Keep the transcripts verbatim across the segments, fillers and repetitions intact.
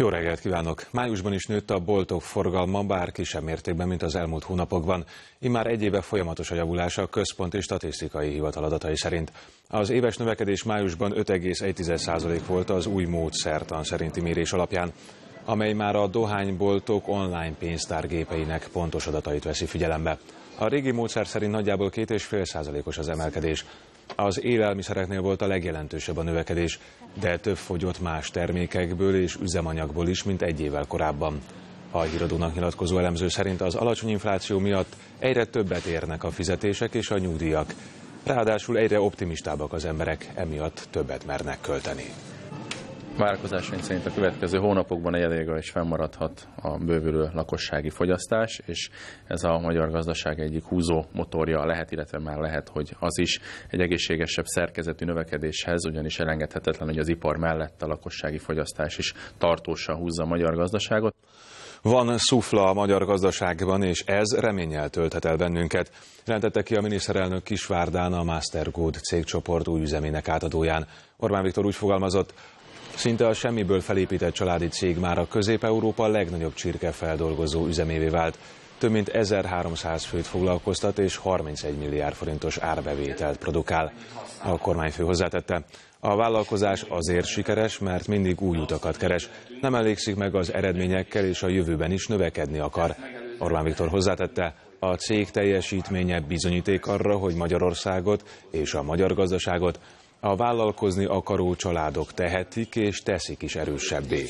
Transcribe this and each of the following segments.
Jó reggelt kívánok! Májusban is nőtt a boltok forgalma, bár kisebb mértékben, mint az elmúlt hónapokban. Immár egy éve folyamatos a javulás a Központi Statisztikai Hivatal adatai szerint. Az éves növekedés májusban öt egész egy százalék volt az új módszertan szerinti mérés alapján, amely már a dohányboltok online pénztárgépeinek pontos adatait veszi figyelembe. A régi módszer szerint nagyjából két egész öt százalékos az emelkedés. Az élelmiszereknél volt a legjelentősebb a növekedés, de több fogyott más termékekből és üzemanyagból is, mint egy évvel korábban. A híradónak nyilatkozó elemző szerint az alacsony infláció miatt egyre többet érnek a fizetések és a nyugdíjak. Ráadásul egyre optimistábbak az emberek, emiatt többet mernek költeni. Várakozásaink szerint a következő hónapokban egyedül is fennmaradhat a bővülő lakossági fogyasztás, és ez a magyar gazdaság egyik húzó motorja lehet, illetve már lehet, hogy az is egy egészségesebb szerkezetű növekedéshez, ugyanis elengedhetetlen, hogy az ipar mellett a lakossági fogyasztás is tartósan húzza a magyar gazdaságot. Van szufla a magyar gazdaságban, és ez reménnyel tölthet el bennünket, jelentette ki a miniszterelnök Kisvárdán a Mastergood cégcsoport új üzemének átadóján. Orbán Viktor úgy fogalmazott, szinte a semmiből felépített családi cég már a Közép-Európa legnagyobb csirkefeldolgozó üzemévé vált. Több mint ezerháromszáz főt foglalkoztat és harmincegy milliárd forintos árbevételt produkál. A kormányfő hozzátette, a vállalkozás azért sikeres, mert mindig új utakat keres. Nem elégszik meg az eredményekkel, és a jövőben is növekedni akar. Orbán Viktor hozzátette, a cég teljesítménye bizonyíték arra, hogy Magyarországot és a magyar gazdaságot a vállalkozni akaró családok tehetik és teszik is erősebbé.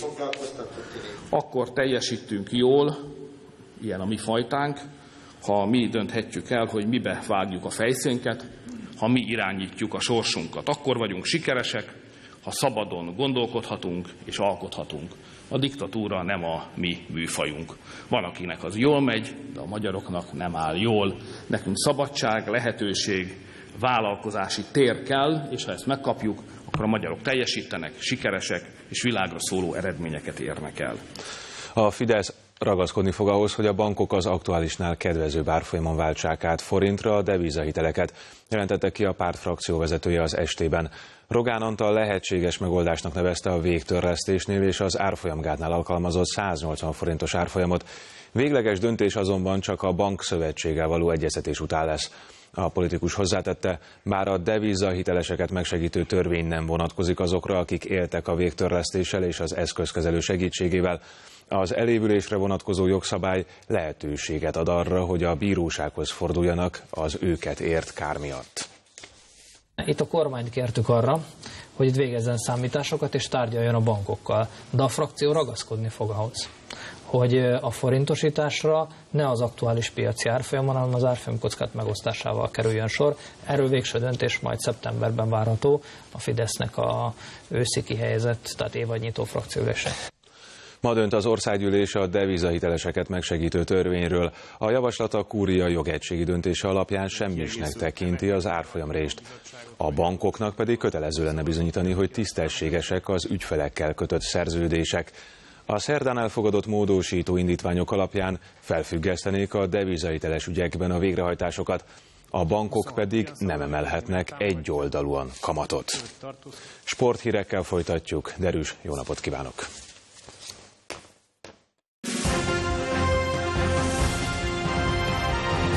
Akkor teljesítünk jól, ilyen a mi fajtánk, ha mi dönthetjük el, hogy mibe vágjuk a fejszénket, ha mi irányítjuk a sorsunkat. Akkor vagyunk sikeresek, ha szabadon gondolkodhatunk és alkothatunk. A diktatúra nem a mi műfajunk. Van, akinek az jól megy, de a magyaroknak nem áll jól. Nekünk szabadság, lehetőség, vállalkozási tér kell, és ha ezt megkapjuk, akkor a magyarok teljesítenek, sikeresek és világra szóló eredményeket érnek el. A Fidesz ragaszkodni fog ahhoz, hogy a bankok az aktuálisnál kedvezőbb árfolyamon váltsák át forintra a devizahiteleket, jelentette ki a párt frakcióvezetője az estében. Rogán Antal lehetséges megoldásnak nevezte a végtörlesztésnél és az árfolyamgátnál alkalmazott száznyolcvan forintos árfolyamot. Végleges döntés azonban csak a bankszövetséggel való egyeztetés után lesz. A politikus hozzátette, bár a devizahiteleseket megsegítő törvény nem vonatkozik azokra, akik éltek a végtörlesztéssel és az eszközkezelő segítségével, az elévülésre vonatkozó jogszabály lehetőséget ad arra, hogy a bírósághoz forduljanak az őket ért kár miatt. Itt a kormányt kértük arra, hogy itt végezzen számításokat és tárgyaljon a bankokkal, de a frakció ragaszkodni fog ahhoz, hogy a forintosításra ne az aktuális piaci árfolyamon, hanem az árfolyamkockázat megosztásával kerüljön sor. Erről végső döntés majd szeptemberben várható a Fidesznek a őszi kihelyezett, tehát évadnyitó frakcióülése. Ma dönt az országgyűlés a devizahiteleseket megsegítő törvényről. A javaslat a kúria jogegységi döntése alapján semmisnek tekinti az árfolyamrést. A bankoknak pedig kötelező lenne bizonyítani, hogy tisztességesek az ügyfelekkel kötött szerződések. A szerdán elfogadott módosító indítványok alapján felfüggesztenék a devizahiteles ügyekben a végrehajtásokat, a bankok pedig nem emelhetnek egyoldalúan kamatot. Sporthírekkel folytatjuk. Derűs, jó napot kívánok!